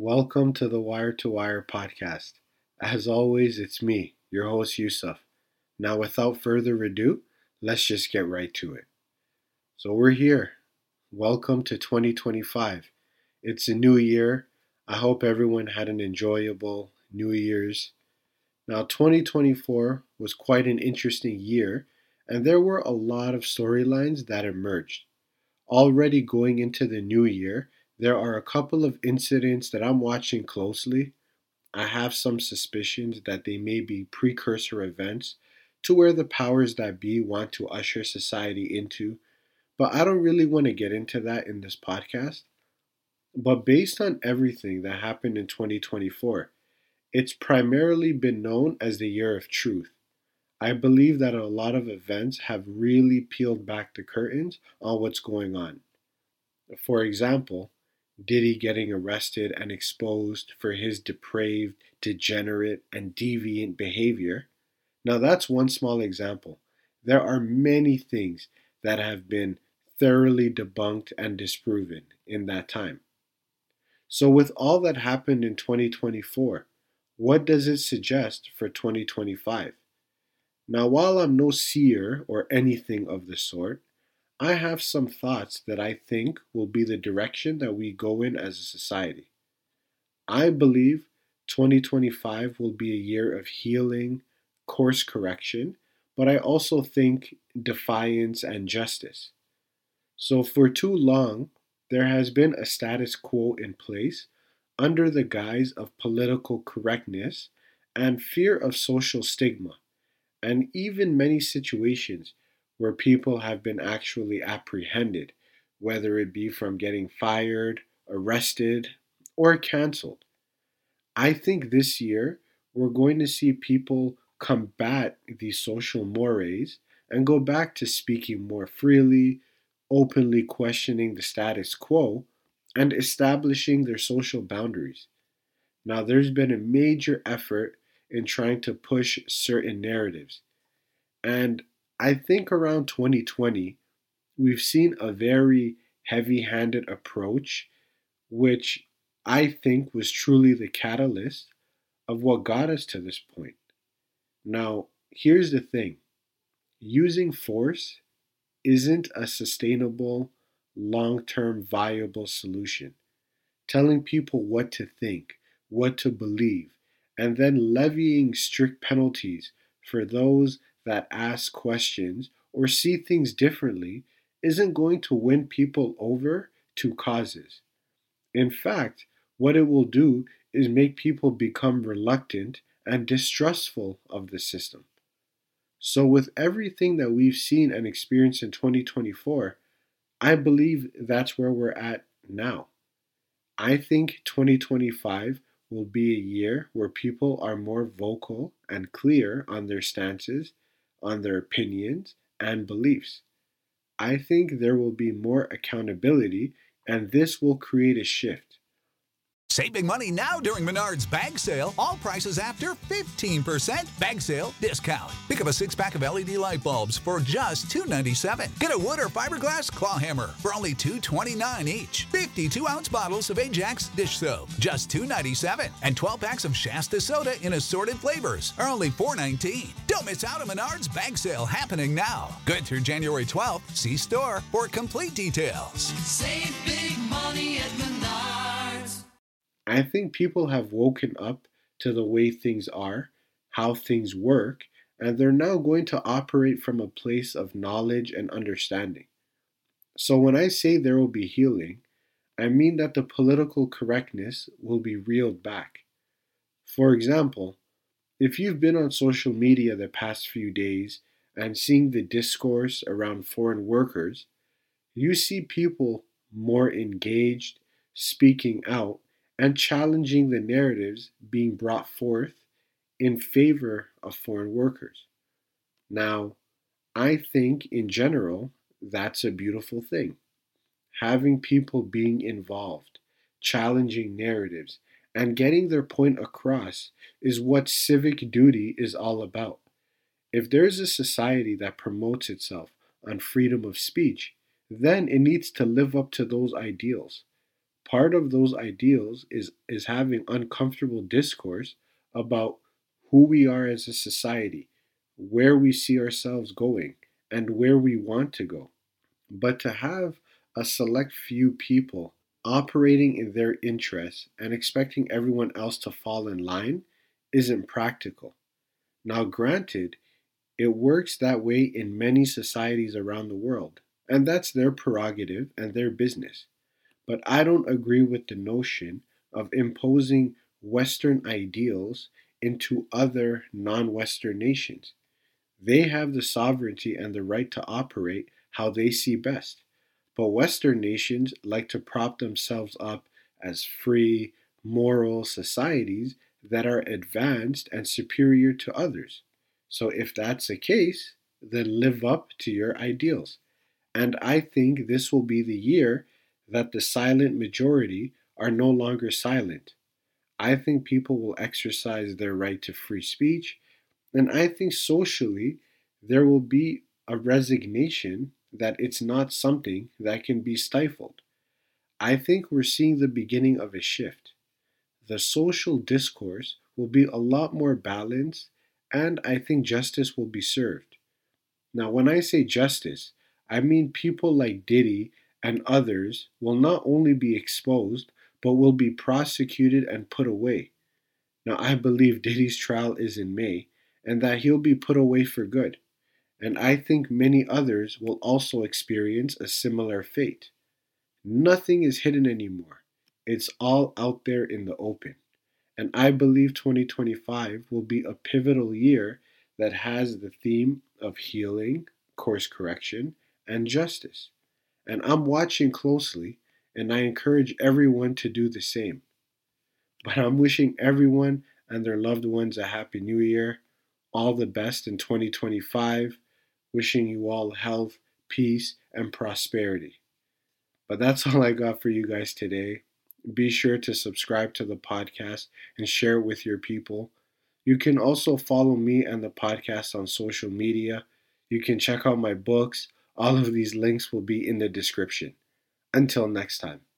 Welcome to the Wire to Wire podcast. As always, it's me, your host Yusuf. Now, without further ado, let's just get right to it. So, we're here. Welcome to 2025. It's a new year. I hope everyone had an enjoyable New Year's. Now, 2024 was quite an interesting year, and there were a lot of storylines that emerged. Already going into the new year, there are a couple of incidents that I'm watching closely. I have some suspicions that they may be precursor events to where the powers that be want to usher society into, but I don't really want to get into that in this podcast. But based on everything that happened in 2024, it's primarily been known as the year of truth. I believe that a lot of events have really peeled back the curtains on what's going on. For example, Diddy getting arrested and exposed for his depraved, degenerate, and deviant behavior. Now, that's one small example. There are many things that have been thoroughly debunked and disproven in that time. So, with all that happened in 2024, what does it suggest for 2025? Now, while I'm no seer or anything of the sort, I have some thoughts that I think will be the direction that we go in as a society. I believe 2025 will be a year of healing, course correction, but I also think defiance and justice. So, for too long, there has been a status quo in place under the guise of political correctness and fear of social stigma, and even many situations where people have been actually apprehended, whether it be from getting fired, arrested, or canceled. I think this year we're going to see people combat these social mores and go back to speaking more freely, openly questioning the status quo, and establishing their social boundaries. Now, there's been a major effort in trying to push certain narratives. And I think around 2020, we've seen a very heavy handed approach, which I think was truly the catalyst of what got us to this point. Now, here's the thing: using force isn't a sustainable, long term viable solution. Telling people what to think, what to believe, and then levying strict penalties for those that ask questions or see things differently isn't going to win people over to causes. In fact, what it will do is make people become reluctant and distrustful of the system. So, with everything that we've seen and experienced in 2024, I believe that's where we're at now. I think 2025 will be a year where people are more vocal and clear on their stances, on their opinions, and beliefs. I think there will be more accountability, and this will create a shift. Save big money now during Menards Bag Sale. All prices after 15% Bag Sale discount. Pick up a 6-pack of LED light bulbs for just $2.97. Get a wood or fiberglass claw hammer for only $2.29 each. 52-ounce bottles of Ajax dish soap, just $2.97. And 12 packs of Shasta soda in assorted flavors are only $4.19. Don't miss out on Menards Bag Sale happening now. Good through January 12th. See store for complete details. Save big money at Menards. I think people have woken up to the way things are, how things work, and they're now going to operate from a place of knowledge and understanding. So when I say there will be healing, I mean that the political correctness will be reeled back. For example, if you've been on social media the past few days and seeing the discourse around foreign workers, you see people more engaged, speaking out, and challenging the narratives being brought forth in favor of foreign workers. Now, I think in general, that's a beautiful thing. Having people being involved, challenging narratives, and getting their point across is what civic duty is all about. If there's a society that promotes itself on freedom of speech, then it needs to live up to those ideals. Part of those ideals is having uncomfortable discourse about who we are as a society, where we see ourselves going, and where we want to go. But to have a select few people operating in their interests and expecting everyone else to fall in line isn't practical. Now, granted, it works that way in many societies around the world, and that's their prerogative and their business. But I don't agree with the notion of imposing Western ideals into other non Western nations. They have the sovereignty and the right to operate how they see best. But Western nations like to prop themselves up as free, moral societies that are advanced and superior to others. So if that's the case, then live up to your ideals. And I think this will be the year that the silent majority are no longer silent. I think people will exercise their right to free speech, and I think socially there will be a resignation that it's not something that can be stifled. I think we're seeing the beginning of a shift. The social discourse will be a lot more balanced, and I think justice will be served. Now, when I say justice, I mean people like Diddy and others will not only be exposed, but will be prosecuted and put away. Now, I believe Diddy's trial is in May and that he'll be put away for good. And I think many others will also experience a similar fate. Nothing is hidden anymore, it's all out there in the open. And I believe 2025 will be a pivotal year that has the theme of healing, course correction, and justice. And I'm watching closely, and I encourage everyone to do the same. But I'm wishing everyone and their loved ones a happy new year, all the best in 2025, wishing you all health, peace, and prosperity. But that's all I got for you guys today. Be sure to subscribe to the podcast and share it with your people. You can also follow me and the podcast on social media. You can check out my books. All of these links will be in the description. Until next time.